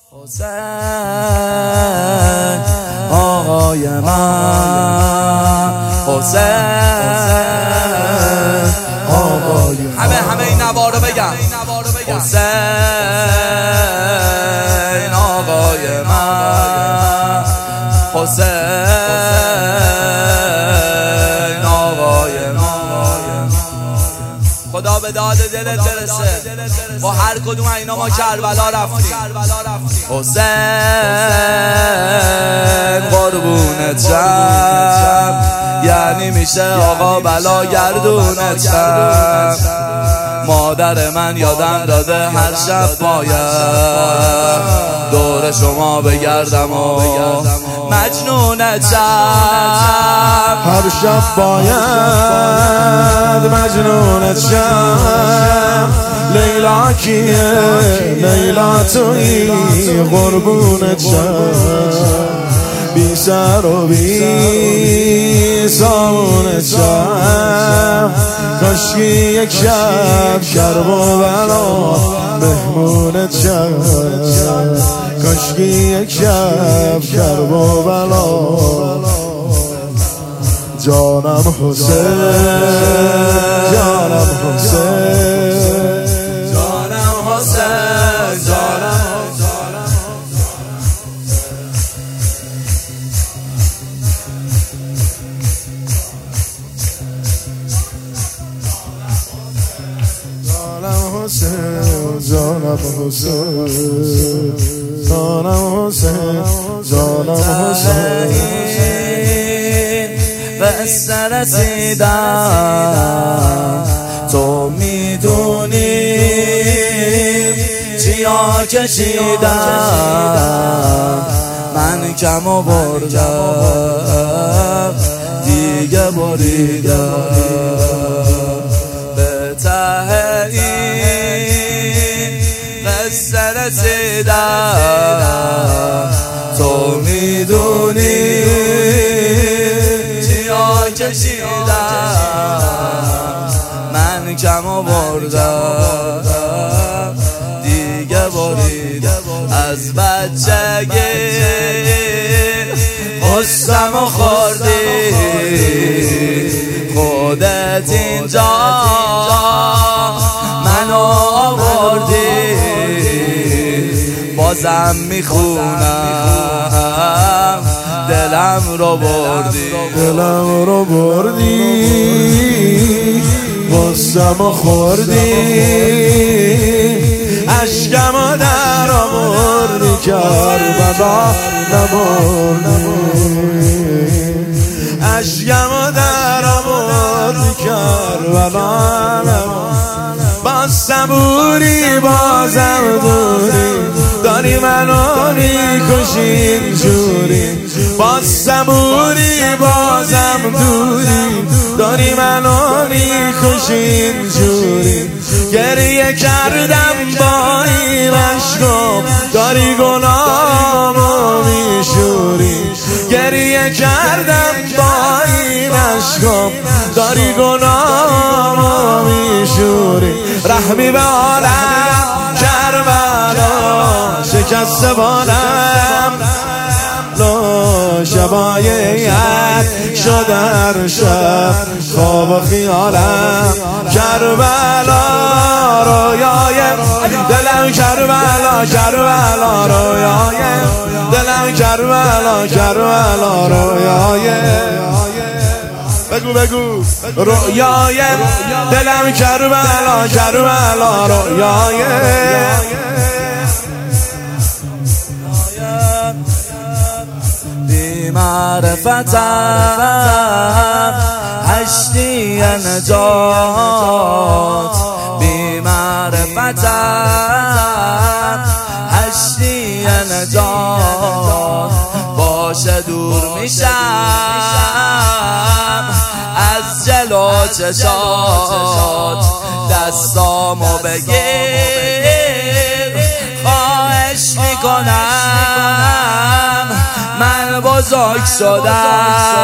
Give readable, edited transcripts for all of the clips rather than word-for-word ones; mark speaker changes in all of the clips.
Speaker 1: حسین آقای من، حسین آقای من. همه این نوا رو بگم. حسین آقای من، حسین آقای من. خدا به داد دلت برسه. با هر کدوم اینا ما کربلا رفتیم. حسین قربونت شم، یعنی میشه آقا بلا گردونت شم. مادر من یادم داده هر شب باید دور شما بگردم و مجنونت شم.
Speaker 2: هر شب باید مجنونت شم. لیلا کیه؟ لیلا تویی، قربونت شم. بی سر و بی سامونت شم. کاشکی یک شب کرب و بلا مهمونت شم. کاشکی یک شب کرب و بلا. جانم حسین، جانم حسین،
Speaker 1: جانم حسین، جانم
Speaker 2: حسین، جانم حسین، جانم حسین، جانم حسین.
Speaker 1: قصه رسیدم تو میدونی، چیا کشیدم من کم و بردم دیگه بریدم. به ته این قصه رسیدم تو میدونی، کشیدم من کم و بردم دیگه بریدم. از بچگی قصم و خوردی، خودت اینجا منو آوردی. بازم میخونم دلم رو بردی،
Speaker 2: دلم رو بردی. قصم و خوردی، عشقم در آوردی. کربلا نبردی، عشقم در آوردی. کربلا نبردی. با صبوری بازم دوری، داری منو میکشی اینجوری. با صبوری بازم دوری، داری منو میکشی اینجوری. گریه کردم با این عشقم، داری گناهمو میشوری. گریه کردم با این عشقم، داری گناهمو میشوری. رحمی به عالم کربلا، شکست بالم لا شبایت شد هر شب خواب و خیالم. کربلا رویای دلم، کربلا کربلا رویای دلم. کربلا کربلا رویای، بگو بگو رویای دلم. کربلا کربلا رویای.
Speaker 1: بی معرفتم هشتی نجات، بی معرفتم هشتی نجات. باشه دور میشم از جلو چشات، دستامو بگیر خواهش میکنم. من بزرگ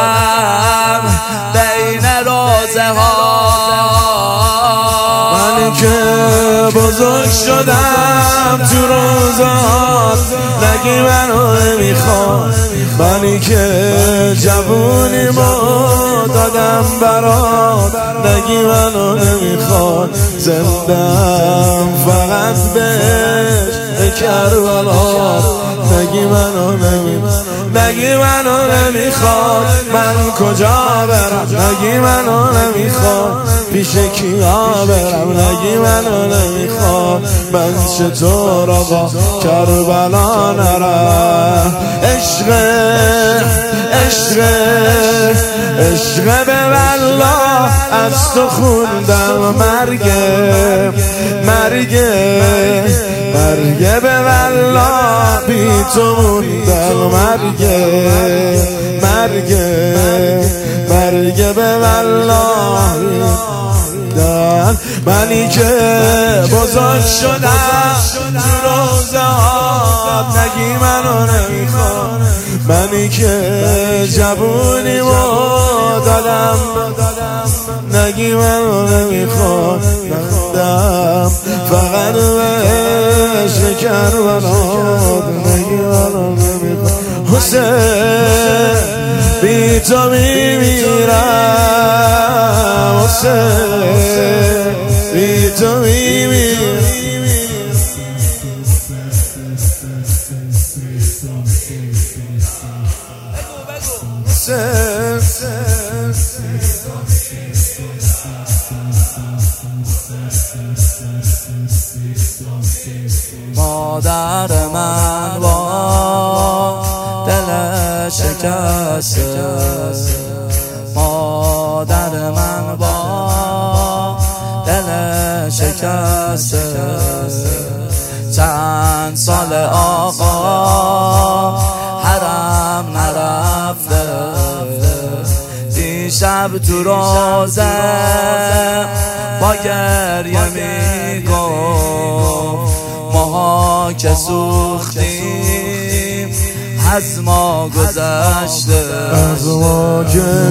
Speaker 1: شدم بین روزه ها،
Speaker 2: من که بزرگ شدم تو روزات، نگی منو نمیخواد، منی که جوونیمو دادم برات، نگی منو نمیخواد، زندم فقط به کربلا، نگی منو نمیخواد، نگی منو نمیخواد، من کجا برم، نگی منو نمیخواد، پیش کیا برم، نگی منو نمیخواد، من چطور آقا کربلا نرم. عشق به والله از تو خوندم، مرگ به والله بی تو موندم، مرگ به والله موندم، منی که بزرگ شدم تو روزات، نگی منو نمیخواد، منی که جوونیمو دادم، نگی منو نمیخواد، نخوندم فقط بهش کربلا، نگی منو نمیخواد، حسین بی تو میمیرم، حسین بی تو میمیرم.
Speaker 1: مادر من با دل شکسته، مادر من با دل شکسته، چند سال آقا حرم نرفته، دیشب تو روزه با گریه میگفت ماها که سوختیم از ما گذشته،
Speaker 2: از ما که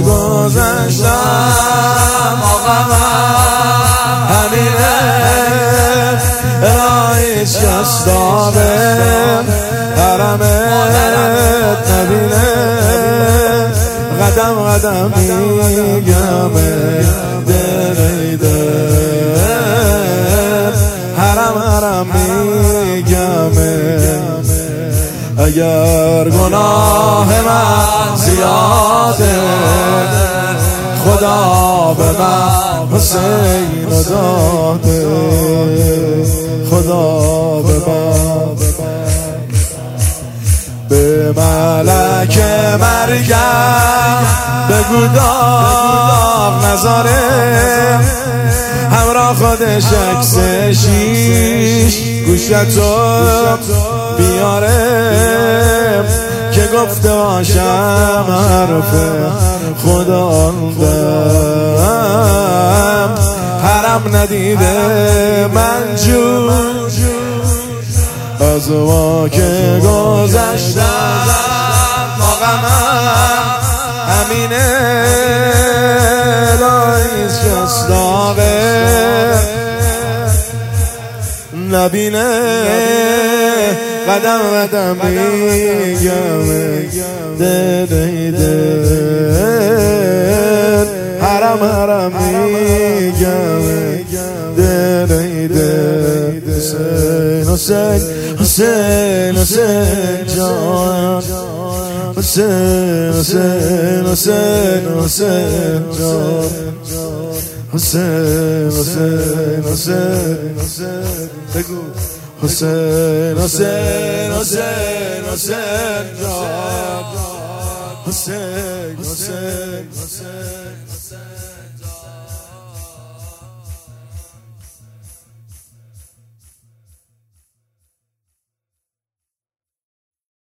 Speaker 2: گذشتم آقا من همینه، رایش کس داره حرمت نبینه، قدم قدم میگم دریده، حرم میگم، اگر گناه من زیاده خدا به من حسین داده، خدا به من به ملک مرگم بگو داغ نذاره، همراه خودش عکس شیش گوشتو بیاره، که گفته باشم حرف خدا دم، حرم ندیده من جون از ما که گذشتم، آقا من همینه، رایز کس داغه نبینه، قدم قدم میگم دیده، حرم میگم دیده، حسین حسین حسین جان، حسین حسین حسین حسین جان، حسین حسین حسین حسین بگو، حسین حسین حسین حسین جان، حسین حسین حسین